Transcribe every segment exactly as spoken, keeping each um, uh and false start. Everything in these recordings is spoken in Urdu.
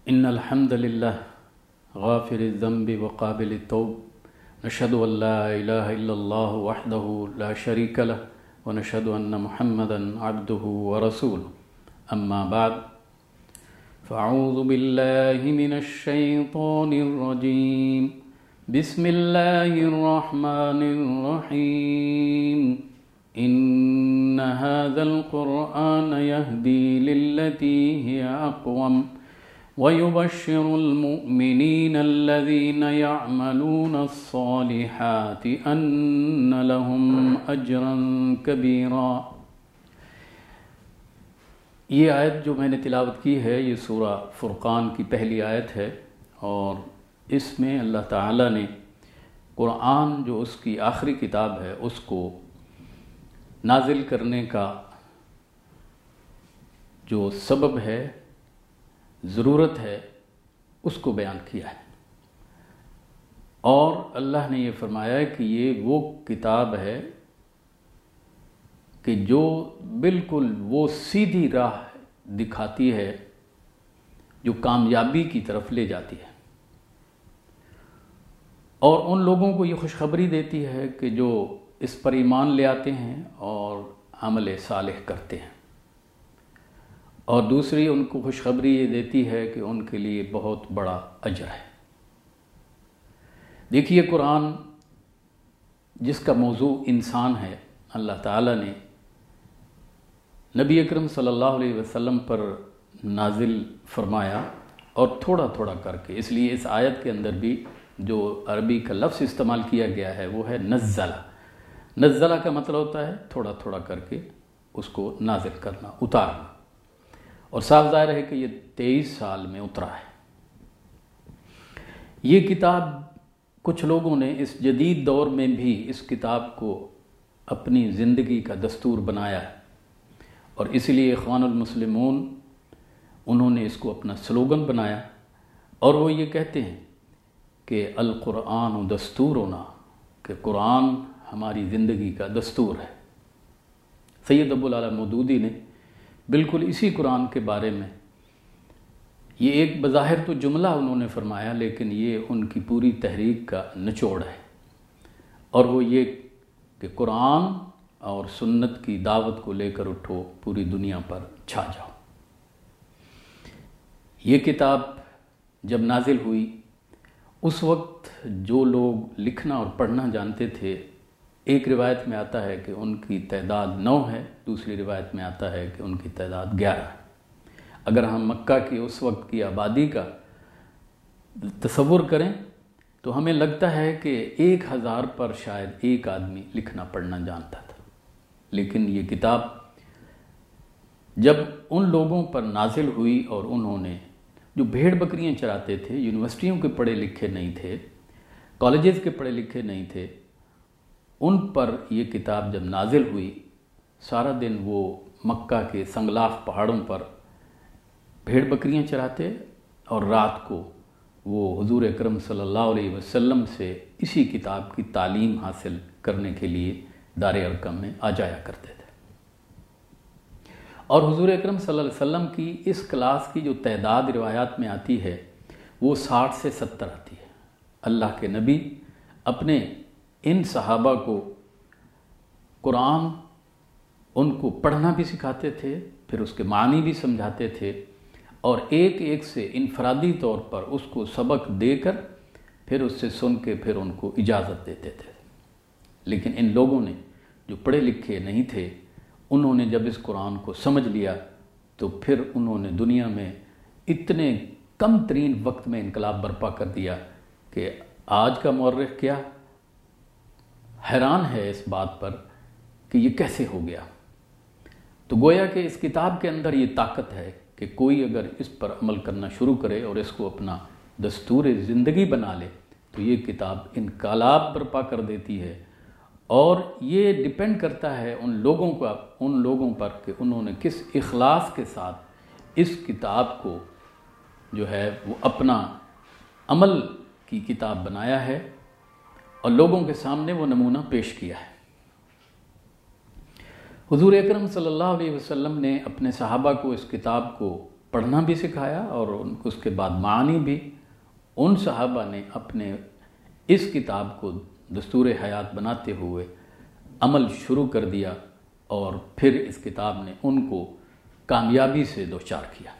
إن الحمد لله غافر الذنب وقابل التوب نشهد أن لا إله إلا الله وحده لا شريك له ونشهد أن محمدا عبده ورسوله أما بعد فأعوذ بالله من الشيطان الرجيم بسم الله الرحمن الرحيم إن هذا القرآن يهدي للتي هي أقوم ويبشر المؤمنين الذين يعملون الصالحات أن لهم أجرا كبيرا۔ یہ آیت جو میں نے تلاوت کی ہے یہ سورہ فرقان کی پہلی آیت ہے، اور اس میں اللہ تعالیٰ نے قرآن جو اس کی آخری کتاب ہے اس کو نازل کرنے کا جو سبب ہے، ضرورت ہے، اس کو بیان کیا ہے، اور اللہ نے یہ فرمایا ہے کہ یہ وہ کتاب ہے کہ جو بالکل وہ سیدھی راہ دکھاتی ہے جو کامیابی کی طرف لے جاتی ہے، اور ان لوگوں کو یہ خوشخبری دیتی ہے کہ جو اس پر ایمان لے آتے ہیں اور عمل صالح کرتے ہیں، اور دوسری ان کو خوشخبری یہ دیتی ہے کہ ان کے لیے بہت بڑا اجر ہے۔ دیکھیے، قرآن جس کا موضوع انسان ہے، اللہ تعالیٰ نے نبی اکرم صلی اللہ علیہ وسلم پر نازل فرمایا، اور تھوڑا تھوڑا کر کے، اس لیے اس آیت کے اندر بھی جو عربی کا لفظ استعمال کیا گیا ہے وہ ہے نزلہ۔ نزلہ کا مطلب ہوتا ہے تھوڑا تھوڑا کر کے اس کو نازل کرنا، اتارنا، اور صاف ظاہر ہے کہ یہ تیئیس سال میں اترا ہے۔ یہ کتاب کچھ لوگوں نے اس جدید دور میں بھی اس کتاب کو اپنی زندگی کا دستور بنایا ہے، اور اس لیے اخوان المسلمون انہوں نے اس کو اپنا سلوگن بنایا، اور وہ یہ کہتے ہیں کہ القرآن دستورنا، کہ قرآن ہماری زندگی کا دستور ہے۔ سید ابو العلا مودودی نے بالکل اسی قرآن کے بارے میں یہ ایک بظاہر تو جملہ انہوں نے فرمایا، لیکن یہ ان کی پوری تحریک کا نچوڑ ہے، اور وہ یہ کہ قرآن اور سنت کی دعوت کو لے کر اٹھو، پوری دنیا پر چھا جاؤ۔ یہ کتاب جب نازل ہوئی اس وقت جو لوگ لکھنا اور پڑھنا جانتے تھے، ایک روایت میں آتا ہے کہ ان کی تعداد نو ہے، دوسری روایت میں آتا ہے کہ ان کی تعداد گیارہ ہے۔ اگر ہم مکہ کی اس وقت کی آبادی کا تصور کریں تو ہمیں لگتا ہے کہ ایک ہزار پر شاید ایک آدمی لکھنا پڑھنا جانتا تھا، لیکن یہ کتاب جب ان لوگوں پر نازل ہوئی اور انہوں نے جو بھیڑ بکریاں چراتے تھے، یونیورسٹیوں کے پڑھے لکھے نہیں تھے، کالجز کے پڑھے لکھے نہیں تھے، ان پر یہ کتاب جب نازل ہوئی، سارا دن وہ مکہ کے سنگلاخ پہاڑوں پر بھیڑ بکریاں چراتے، اور رات کو وہ حضور اکرم صلی اللہ علیہ وسلم سے اسی کتاب کی تعلیم حاصل کرنے کے لیے دار ارقم میں آ جایا کرتے تھے۔ اور حضور اکرم صلی اللہ علیہ وسلم کی اس کلاس کی جو تعداد روایات میں آتی ہے وہ ساٹھ سے ستر آتی ہے۔ اللہ کے نبی اپنے ان صحابہ کو قرآن ان کو پڑھنا بھی سکھاتے تھے، پھر اس کے معنی بھی سمجھاتے تھے، اور ایک ایک سے انفرادی طور پر اس کو سبق دے کر پھر اس سے سن کے پھر ان کو اجازت دیتے تھے۔ لیکن ان لوگوں نے جو پڑھے لکھے نہیں تھے، انہوں نے جب اس قرآن کو سمجھ لیا تو پھر انہوں نے دنیا میں اتنے کم ترین وقت میں انقلاب برپا کر دیا کہ آج کا مورخ کیا حیران ہے اس بات پر کہ یہ کیسے ہو گیا۔ تو گویا کہ اس کتاب کے اندر یہ طاقت ہے کہ کوئی اگر اس پر عمل کرنا شروع کرے اور اس کو اپنا دستور زندگی بنا لے تو یہ کتاب انقلاب برپا کر دیتی ہے، اور یہ ڈیپینڈ کرتا ہے ان لوگوں کا ان لوگوں پر کہ انہوں نے کس اخلاص کے ساتھ اس کتاب کو جو ہے وہ اپنا عمل کی کتاب بنایا ہے اور لوگوں کے سامنے وہ نمونہ پیش کیا ہے۔ حضور اکرم صلی اللہ علیہ وسلم نے اپنے صحابہ کو اس کتاب کو پڑھنا بھی سکھایا اور ان کو اس کے بعد معنی بھی ان صحابہ نے اپنے اس کتاب کو دستور حیات بناتے ہوئے عمل شروع کر دیا، اور پھر اس کتاب نے ان کو کامیابی سے دوچار کیا۔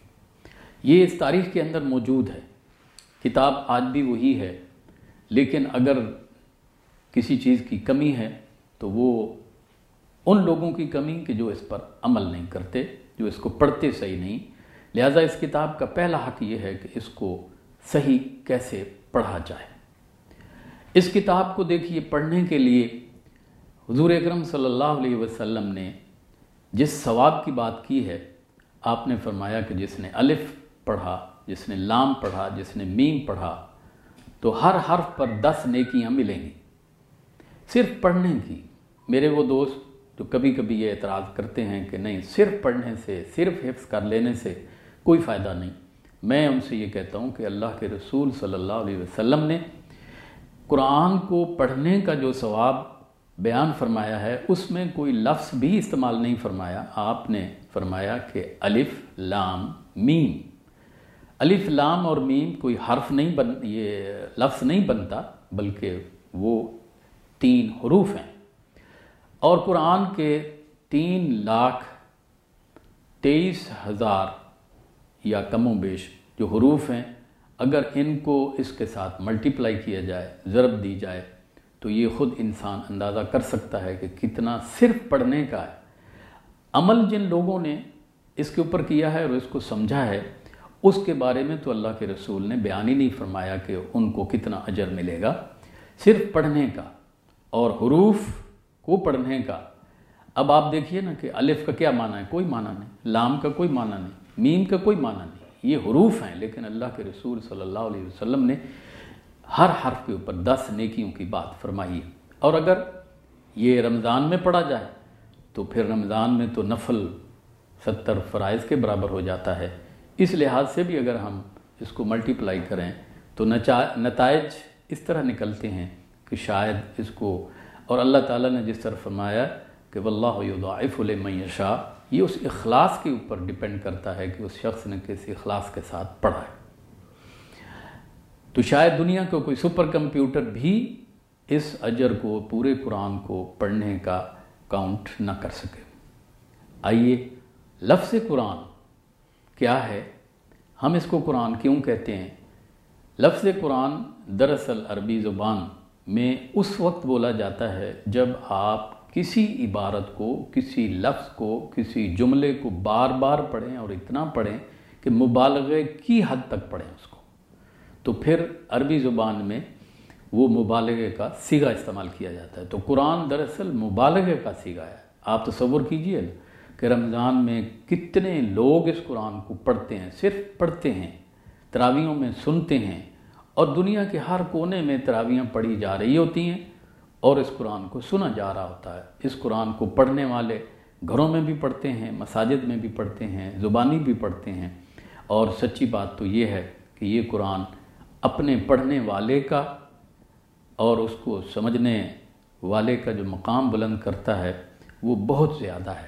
یہ اس تاریخ کے اندر موجود ہے، کتاب آج بھی وہی ہے، لیکن اگر کسی چیز کی کمی ہے تو وہ ان لوگوں کی کمی کہ جو اس پر عمل نہیں کرتے، جو اس کو پڑھتے صحیح نہیں۔ لہٰذا اس کتاب کا پہلا حق یہ ہے کہ اس کو صحیح کیسے پڑھا جائے۔ اس کتاب کو دیکھیے، پڑھنے کے لیے حضور اکرم صلی اللہ علیہ وسلم نے جس ثواب کی بات کی ہے، آپ نے فرمایا کہ جس نے الف پڑھا، جس نے لام پڑھا، جس نے میم پڑھا، تو ہر حرف پر دس نیکیاں ملیں گی، صرف پڑھنے کی۔ میرے وہ دوست جو کبھی کبھی یہ اعتراض کرتے ہیں کہ نہیں، صرف پڑھنے سے، صرف حفظ کر لینے سے کوئی فائدہ نہیں، میں ان سے یہ کہتا ہوں کہ اللہ کے رسول صلی اللہ علیہ وسلم نے قرآن کو پڑھنے کا جو ثواب بیان فرمایا ہے، اس میں کوئی لفظ بھی استعمال نہیں فرمایا۔ آپ نے فرمایا کہ الف لام میم۔ الف لام اور میم کوئی حرف نہیں بن یہ لفظ نہیں بنتا، بلکہ وہ تین حروف ہیں، اور قرآن کے تین لاکھ تیئیس ہزار یا کم و بیش جو حروف ہیں، اگر ان کو اس کے ساتھ ملٹیپلائی کیا جائے، ضرب دی جائے، تو یہ خود انسان اندازہ کر سکتا ہے کہ کتنا صرف پڑھنے کا ہے۔ عمل جن لوگوں نے اس کے اوپر کیا ہے اور اس کو سمجھا ہے، اس کے بارے میں تو اللہ کے رسول نے بیان ہی نہیں فرمایا کہ ان کو کتنا اجر ملے گا، صرف پڑھنے کا اور حروف کو پڑھنے کا۔ اب آپ دیکھیے نا کہ الف کا کیا معنی ہے، کوئی معنی نہیں، لام کا کوئی معنی نہیں، میم کا کوئی معنی نہیں، یہ حروف ہیں، لیکن اللہ کے رسول صلی اللہ علیہ وسلم نے ہر حرف کے اوپر دس نیکیوں کی بات فرمائی ہے۔ اور اگر یہ رمضان میں پڑھا جائے تو پھر رمضان میں تو نفل ستر فرائض کے برابر ہو جاتا ہے۔ اس لحاظ سے بھی اگر ہم اس کو ملٹیپلائی کریں تو نتائج اس طرح نکلتے ہیں کہ شاید اس کو، اور اللہ تعالیٰ نے جس طرح فرمایا کہ واللہ یضاعف لمن یشاء، یہ اس اخلاص کے اوپر ڈیپینڈ کرتا ہے کہ اس شخص نے کس اخلاص کے ساتھ پڑھا ہے۔ تو شاید دنیا کو کوئی سپر کمپیوٹر بھی اس اجر کو، پورے قرآن کو پڑھنے کا کاؤنٹ نہ کر سکے۔ آئیے، لفظ قرآن کیا ہے، ہم اس کو قرآن کیوں کہتے ہیں؟ لفظ قرآن دراصل عربی زبان میں اس وقت بولا جاتا ہے جب آپ کسی عبارت کو، کسی لفظ کو، کسی جملے کو بار بار پڑھیں اور اتنا پڑھیں کہ مبالغے کی حد تک پڑھیں اس کو، تو پھر عربی زبان میں وہ مبالغے کا صیغہ استعمال کیا جاتا ہے۔ تو قرآن دراصل مبالغے کا صیغہ ہے۔ آپ تصور کیجئے کہ رمضان میں کتنے لوگ اس قرآن کو پڑھتے ہیں، صرف پڑھتے ہیں، تراویحوں میں سنتے ہیں، اور دنیا کے ہر کونے میں تراویحیں پڑھی جا رہی ہوتی ہیں اور اس قرآن کو سنا جا رہا ہوتا ہے۔ اس قرآن کو پڑھنے والے گھروں میں بھی پڑھتے ہیں، مساجد میں بھی پڑھتے ہیں، زبانی بھی پڑھتے ہیں، اور سچی بات تو یہ ہے کہ یہ قرآن اپنے پڑھنے والے کا اور اس کو سمجھنے والے کا جو مقام بلند کرتا ہے وہ بہت زیادہ ہے۔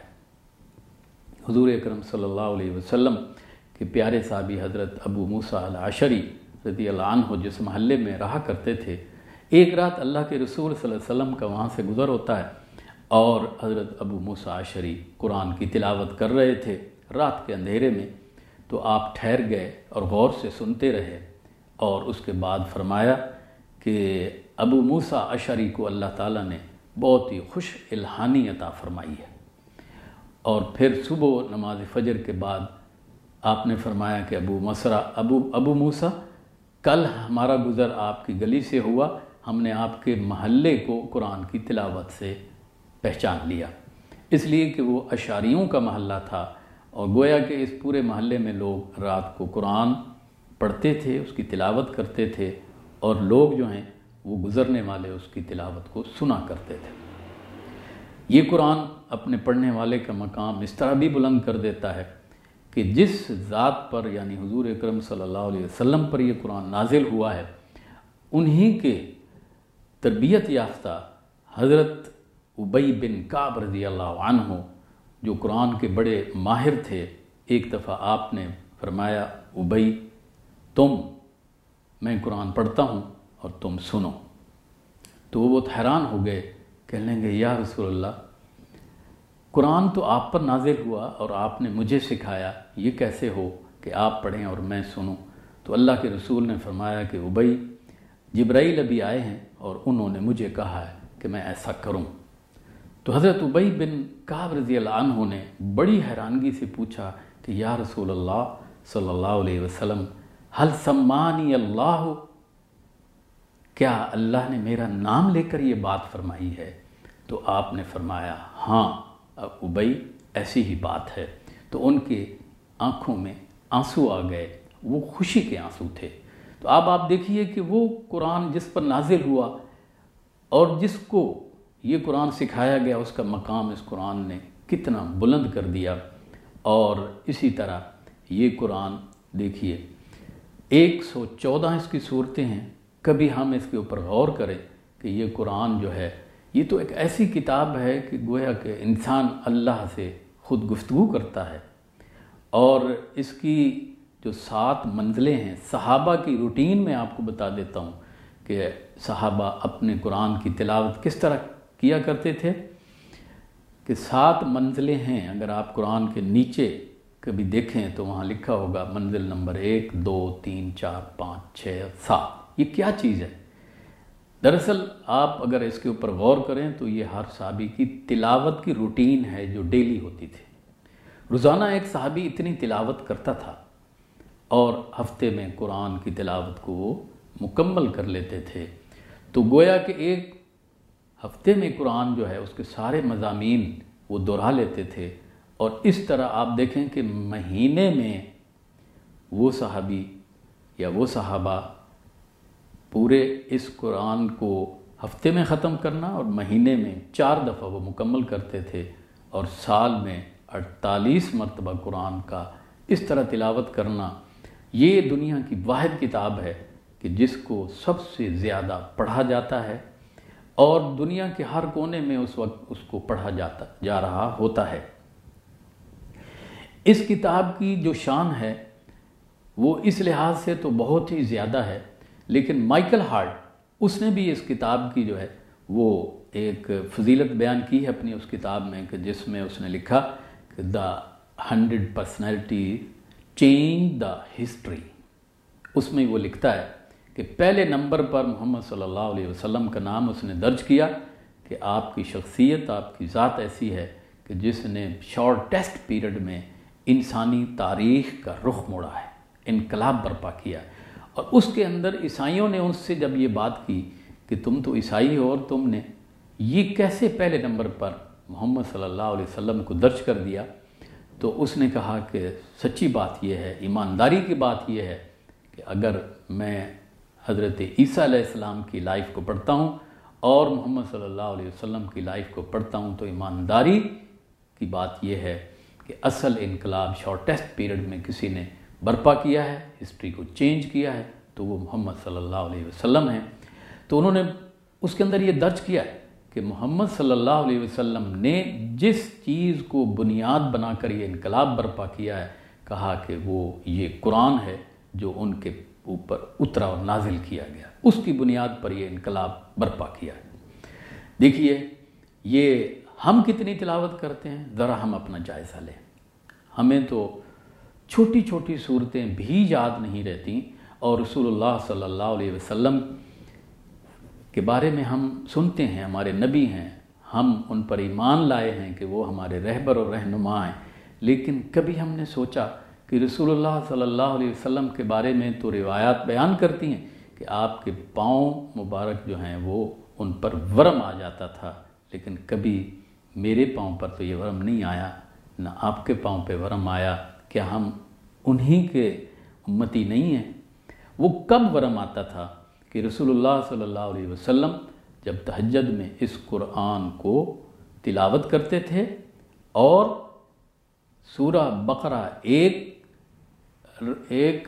حضور اکرم صلی اللہ علیہ وسلم کے پیارے صحابی حضرت ابو موسیٰ الاشعری رضی اللہ عنہ جس محلے میں رہا کرتے تھے، ایک رات اللہ کے رسول صلی اللہ علیہ وسلم کا وہاں سے گزر ہوتا ہے اور حضرت ابو موسیٰ الاشعری قرآن کی تلاوت کر رہے تھے رات کے اندھیرے میں، تو آپ ٹھہر گئے اور غور سے سنتے رہے، اور اس کے بعد فرمایا کہ ابو موسیٰ الاشعری کو اللہ تعالیٰ نے بہت ہی خوش الہانی عطا فرمائی ہے۔ اور پھر صبح نماز فجر کے بعد آپ نے فرمایا کہ ابو مسرا ابو ابو موسیٰ، کل ہمارا گزر آپ کی گلی سے ہوا، ہم نے آپ کے محلے کو قرآن کی تلاوت سے پہچان لیا، اس لیے کہ وہ اشعریوں کا محلہ تھا، اور گویا کہ اس پورے محلے میں لوگ رات کو قرآن پڑھتے تھے، اس کی تلاوت کرتے تھے، اور لوگ جو ہیں وہ گزرنے والے اس کی تلاوت کو سنا کرتے تھے۔ یہ قرآن اپنے پڑھنے والے کا مقام اس طرح بھی بلند کر دیتا ہے کہ جس ذات پر، یعنی حضور اکرم صلی اللہ علیہ وسلم پر یہ قرآن نازل ہوا ہے، انہی کے تربیت یافتہ حضرت ابی بن کعب رضی اللہ عنہ جو قرآن کے بڑے ماہر تھے، ایک دفعہ آپ نے فرمایا ابی تم میں قرآن پڑھتا ہوں اور تم سنو، تو وہ بہت حیران ہو گئے، کہنے لگے یا رسول اللہ قرآن تو آپ پر نازل ہوا اور آپ نے مجھے سکھایا، یہ کیسے ہو کہ آپ پڑھیں اور میں سنوں؟ تو اللہ کے رسول نے فرمایا کہ ابی جبرائیل ابھی آئے ہیں اور انہوں نے مجھے کہا ہے کہ میں ایسا کروں۔ تو حضرت ابی بن کعب رضی اللہ عنہ نے بڑی حیرانگی سے پوچھا کہ یا رسول اللہ صلی اللہ علیہ وسلم حل سمانی اللہ، کیا اللہ نے میرا نام لے کر یہ بات فرمائی ہے؟ تو آپ نے فرمایا ہاں ابی ایسی ہی بات ہے۔ تو ان کے آنکھوں میں آنسو آ گئے، وہ خوشی کے آنسو تھے۔ تو اب آپ دیکھیے کہ وہ قرآن جس پر نازل ہوا اور جس کو یہ قرآن سکھایا گیا، اس کا مقام اس قرآن نے کتنا بلند کر دیا۔ اور اسی طرح یہ قرآن دیکھیے ایک سو چودہ اس کی صورتیں ہیں، کبھی ہم اس کے اوپر غور کریں کہ یہ قرآن جو ہے یہ تو ایک ایسی کتاب ہے کہ گویا کہ انسان اللہ سے خود گفتگو کرتا ہے، اور اس کی جو سات منزلیں ہیں، صحابہ کی روٹین میں آپ کو بتا دیتا ہوں کہ صحابہ اپنے قرآن کی تلاوت کس طرح کیا کرتے تھے کہ سات منزلیں ہیں۔ اگر آپ قرآن کے نیچے کبھی دیکھیں تو وہاں لکھا ہوگا منزل نمبر ایک، دو، تین، چار، پانچ، چھ، سات۔ یہ کیا چیز ہے؟ دراصل آپ اگر اس کے اوپر غور کریں تو یہ ہر صحابی کی تلاوت کی روٹین ہے جو ڈیلی ہوتی تھی۔ روزانہ ایک صحابی اتنی تلاوت کرتا تھا اور ہفتے میں قرآن کی تلاوت کو وہ مکمل کر لیتے تھے۔ تو گویا کہ ایک ہفتے میں قرآن جو ہے اس کے سارے مضامین وہ دہرا لیتے تھے، اور اس طرح آپ دیکھیں کہ مہینے میں وہ صحابی یا وہ صحابہ پورے اس قرآن کو ہفتے میں ختم کرنا اور مہینے میں چار دفعہ وہ مکمل کرتے تھے، اور سال میں اڑتالیس مرتبہ قرآن کا اس طرح تلاوت کرنا۔ یہ دنیا کی واحد کتاب ہے کہ جس کو سب سے زیادہ پڑھا جاتا ہے، اور دنیا کے ہر کونے میں اس وقت اس کو پڑھا جاتا جا رہا ہوتا ہے۔ اس کتاب کی جو شان ہے وہ اس لحاظ سے تو بہت ہی زیادہ ہے، لیکن مائیکل ہارٹ اس نے بھی اس کتاب کی جو ہے وہ ایک فضیلت بیان کی ہے اپنی اس کتاب میں، کہ جس میں اس نے لکھا کہ the hundred personality change the history. اس میں وہ لکھتا ہے کہ پہلے نمبر پر محمد صلی اللہ علیہ وسلم کا نام اس نے درج کیا کہ آپ کی شخصیت، آپ کی ذات ایسی ہے کہ جس نے شارٹیسٹ پیریڈ میں انسانی تاریخ کا رخ موڑا ہے، انقلاب برپا کیا ہے۔ اور اس کے اندر عیسائیوں نے اس سے جب یہ بات کی کہ تم تو عیسائی ہو اور تم نے یہ کیسے پہلے نمبر پر محمد صلی اللہ علیہ وسلم کو درج کر دیا، تو اس نے کہا کہ سچی بات یہ ہے، ایمانداری کی بات یہ ہے کہ اگر میں حضرت عیسیٰ علیہ السلام کی لائف کو پڑھتا ہوں اور محمد صلی اللہ علیہ وسلم کی لائف کو پڑھتا ہوں تو ایمانداری کی بات یہ ہے کہ اصل انقلاب شارٹیسٹ پیریڈ میں کسی نے برپا کیا ہے، ہسٹری کو چینج کیا ہے، تو وہ محمد صلی اللہ علیہ وسلم ہیں۔ تو انہوں نے اس کے اندر یہ درج کیا ہے کہ محمد صلی اللہ علیہ وسلم نے جس چیز کو بنیاد بنا کر یہ انقلاب برپا کیا ہے، کہا کہ وہ یہ قرآن ہے جو ان کے اوپر اترا اور نازل کیا گیا، اس کی بنیاد پر یہ انقلاب برپا کیا ہے۔ دیکھیے یہ ہم کتنی تلاوت کرتے ہیں، ذرا ہم اپنا جائزہ لیں۔ ہمیں تو چھوٹی چھوٹی صورتیں بھی یاد نہیں رہتی، اور رسول اللہ صلی اللہ علیہ وسلم کے بارے میں ہم سنتے ہیں، ہمارے نبی ہیں، ہم ان پر ایمان لائے ہیں کہ وہ ہمارے رہبر اور رہنما ہیں، لیکن کبھی ہم نے سوچا کہ رسول اللہ صلی اللہ علیہ وسلم کے بارے میں تو روایات بیان کرتی ہیں کہ آپ کے پاؤں مبارک جو ہیں وہ ان پر ورم آ جاتا تھا، لیکن کبھی میرے پاؤں پر تو یہ ورم نہیں آیا، نہ آپ کے پاؤں پہ ورم آیا۔ کیا ہم انہی کے امتی نہیں ہیں؟ وہ کب ورم آتا تھا کہ رسول اللہ صلی اللہ علیہ وسلم جب تہجد میں اس قرآن کو تلاوت کرتے تھے، اور سورہ بقرہ ایک ایک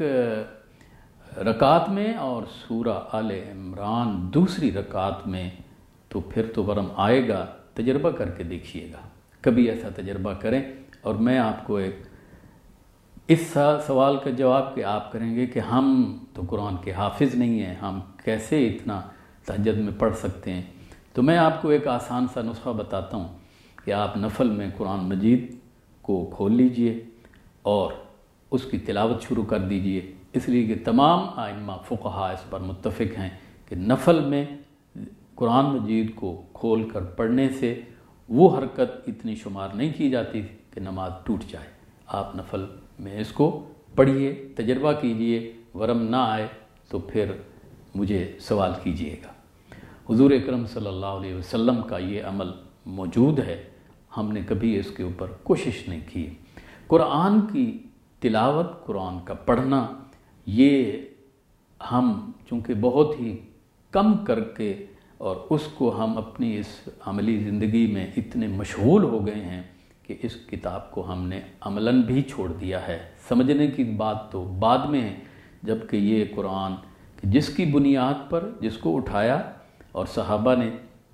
رکعت میں اور سورہ آل عمران دوسری رکعت میں، تو پھر تو ورم آئے گا۔ تجربہ کر کے دیکھیے گا، کبھی ایسا تجربہ کریں۔ اور میں آپ کو ایک اس سوال کا جواب کہ آپ کریں گے کہ ہم تو قرآن کے حافظ نہیں ہیں، ہم کیسے اتنا تہجد میں پڑھ سکتے ہیں؟ تو میں آپ کو ایک آسان سا نسخہ بتاتا ہوں کہ آپ نفل میں قرآن مجید کو کھول لیجئے اور اس کی تلاوت شروع کر دیجئے، اس لیے کہ تمام ائمہ فقہا اس پر متفق ہیں کہ نفل میں قرآن مجید کو کھول کر پڑھنے سے وہ حرکت اتنی شمار نہیں کی جاتی کہ نماز ٹوٹ جائے۔ آپ نفل میں اس کو پڑھیے، تجربہ کیجئے، ورم نہ آئے تو پھر مجھے سوال کیجئے گا۔ حضور اکرم صلی اللہ علیہ وسلم کا یہ عمل موجود ہے، ہم نے کبھی اس کے اوپر کوشش نہیں کی۔ قرآن کی تلاوت، قرآن کا پڑھنا، یہ ہم چونکہ بہت ہی کم کر کے اور اس کو ہم اپنی اس عملی زندگی میں اتنے مشغول ہو گئے ہیں کہ اس کتاب کو ہم نے عملاً بھی چھوڑ دیا ہے۔ سمجھنے کی بات تو بعد میں ہے، جبکہ یہ قرآن جس کی بنیاد پر جس کو اٹھایا اور صحابہ نے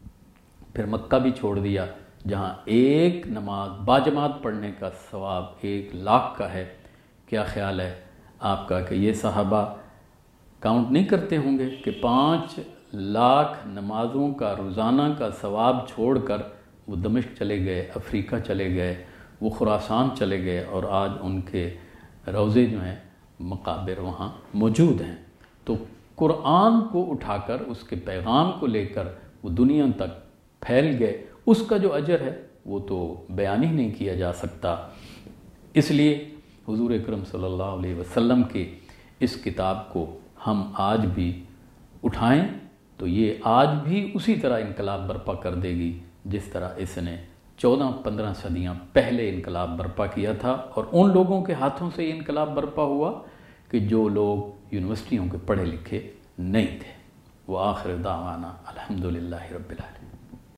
پھر مکہ بھی چھوڑ دیا، جہاں ایک نماز باجماعت پڑھنے کا ثواب ایک لاکھ کا ہے، کیا خیال ہے آپ کا کہ یہ صحابہ کاؤنٹ نہیں کرتے ہوں گے کہ پانچ لاکھ نمازوں کا روزانہ کا ثواب چھوڑ کر وہ دمشق چلے گئے، افریقہ چلے گئے، وہ خراسان چلے گئے، اور آج ان کے روضے جو ہیں مقابر وہاں موجود ہیں۔ تو قرآن کو اٹھا کر اس کے پیغام کو لے کر وہ دنیا تک پھیل گئے، اس کا جو اجر ہے وہ تو بیان ہی نہیں کیا جا سکتا۔ اس لیے حضور اکرم صلی اللہ علیہ وسلم کی اس کتاب کو ہم آج بھی اٹھائیں تو یہ آج بھی اسی طرح انقلاب برپا کر دے گی جس طرح اس نے چودہ پندرہ صدیاں پہلے انقلاب برپا کیا تھا، اور ان لوگوں کے ہاتھوں سے یہ انقلاب برپا ہوا کہ جو لوگ یونیورسٹیوں کے پڑھے لکھے نہیں تھے۔ وآخر دعوانا الحمدللہ رب العالمین۔